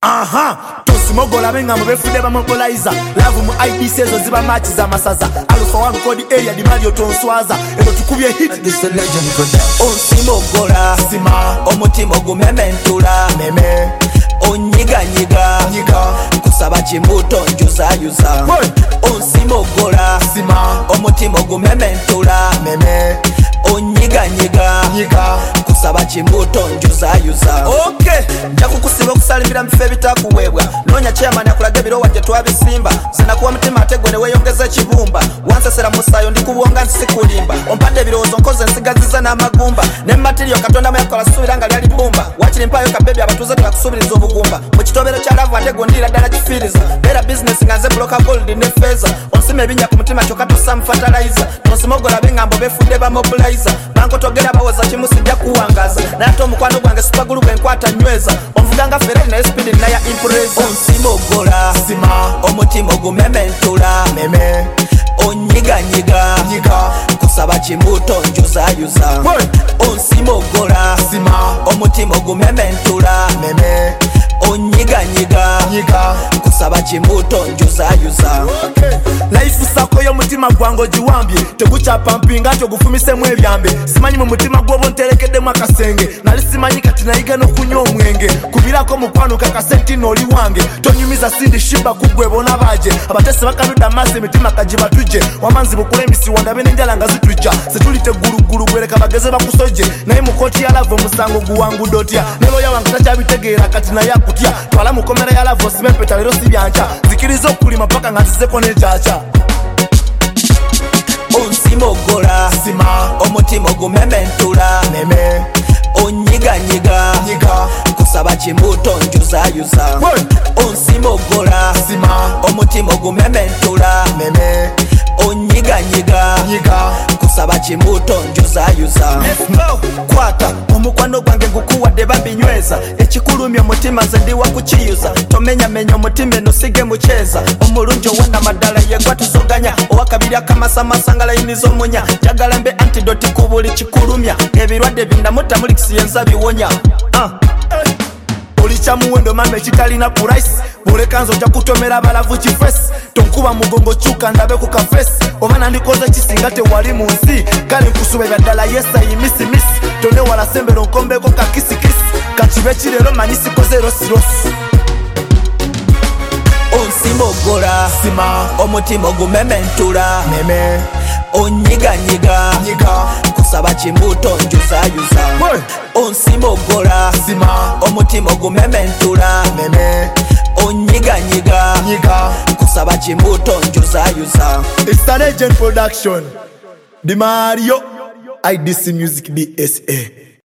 Tosimogola benga mubefude bamobilizer love mu IDC ezo ziba match za masaza Alpha One Code area di Mario tonswaza eno tukubye hit this a legend for that. Onsimogola sima omutima ogumementula meme onyiganyiga kusaba kimbuto njuzayuza onsimogola sima omutima ogumementula meme onyiganyiga kusaba kimbuto njuzayuza nja kukusiba okusalimira mufe bitakuweebwa noonya chairman akulaga ebirowa gye twabisimba zinakuwa mutima ate gwe ne weeyongeza ekibumba wansasera musaayo ndikubuwonga nsikulimba ompadde ebirowoozo nkoze nsigaziza n'amagumba ne materiyo katonda muyakola suubira nga lyali bbumba wakiri mpaayo kabebi abatuuze tebakusubiriza obugumba mu kitobero kya lavu ate gondiira ddala kifiiriza beera bizinesi nga nze buloka gold ne feeza onsima ebinnya ku mutima kyokka tossa mufataliza nonsimogola b'engambo befudde bamobilizer bankotogera bawoza kimu sijja kuwangaza naye ate omukwano gwange supagulu bwenkwata nyweza onvuganga fereri naye spidi naya impreza onsimogola sima omutima ogumementula meme onyiganyiga kusaba kimbuto njuzayuza onsimogola sima omutima ogumementula meme onyiganyiga kusaba kimbuto njuzayuza life sako y'omutima gwange ogiwambye tegukyapampiga nti ogufumisemu ebyambe simanyi mu mutima gw'oba onterekeddemu akasenge nali simanyi kati nayiga n'okunywa omwenge kubirako mukwano kakasenti n'oli wange tonyumiza sindi shiba kuggwe bona baje abatesi bakanudde amaaso emitima kagiba tujje wamanzi bukula emisiwa ndabe n'enjala nga zitujja setulite gulugulu gwereka bageze bakusoje naye mu kooti ya lavo omusango guwangudde otya ne looya wange takyabitegeera kati naye akutya twala mu komera ya lavo osiba empeta leero si byanca zikiriza okulima paka nga nzizeko n'ekyaca onsimogola sima omutima ogumementula meme onyiganyiga kusaba kimbuto njuzayuza onsimogola sima omutima ogumementula meme onyiganyiga kusaba kimbuto njuzayuza kwata omukwano gwange gukuwadde babinyweza ekikulumya omutima nze ndiwa kukiyuza tomenyamenya omutima eno sige mukyeza omulungi owonna maddala yegwa tuzoganya owakabiri akamasamasa nga layiniza omunya jagala mbe antidoti ku buli kikulumya ebirwadde bindamuta mulikisi yenza biwonya oli kyamuwendo mama ekitalina purayisi bwoleka nze ojja kutomera abalavu kifesi tonkuba mugongo kyuka ndabe ku kafesi oba nandikoze kisinga tewali mu nsi kale nkusuba ebyaddala yesayi misimisi tonewala sembero nkombeko kakisikisi kakibe kirero manyi sikoze rosirosi onsimogola sima omutima ogumementula meme onyiganyiga kusaba kimbuto njuzayuza onsimogola sima omutima ogumementula meme onyiganyiga kusaba kimbuto njuzayuza. It's an agent production. The Mario IDC Music BSA.